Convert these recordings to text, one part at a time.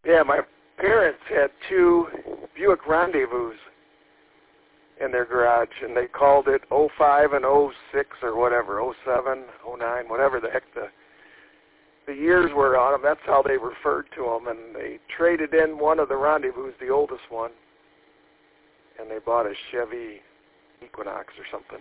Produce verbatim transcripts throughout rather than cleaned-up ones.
Yeah, my parents had two Buick Rendezvous in their garage, and they called it oh five and oh six or whatever, oh seven, oh nine, whatever the heck the the years were on them. That's how they referred to them, and they traded in one of the Rendezvous, the oldest one, and they bought a Chevy Equinox or something.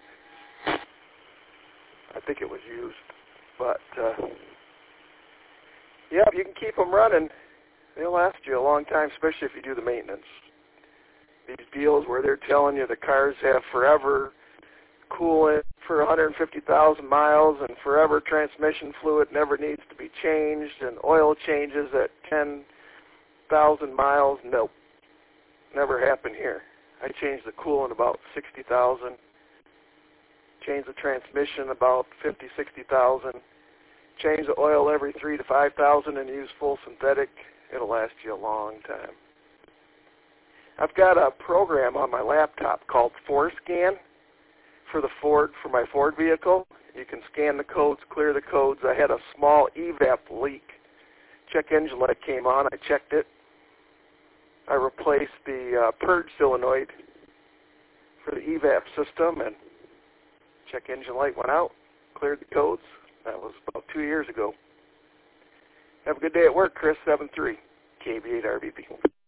I think it was used, but uh, yeah, you can keep them running. They'll last you a long time, especially if you do the maintenance. These deals where they're telling you the cars have forever coolant for one hundred fifty thousand miles and forever transmission fluid never needs to be changed and oil changes at ten thousand miles. Nope, never happened here. I changed the coolant about sixty thousand, changed the transmission about fifty, sixty thousand, change the oil every three to five thousand and use full synthetic. It'll last you a long time. I've got a program on my laptop called ForScan for the Ford, for my Ford vehicle. You can scan the codes, clear the codes. I had a small E V A P leak. Check engine light came on. I checked it. I replaced the uh, purge solenoid for the E V A P system, and check engine light went out, cleared the codes. That was about two years ago. Have a good day at work, Chris, seven three, K B eight R B P.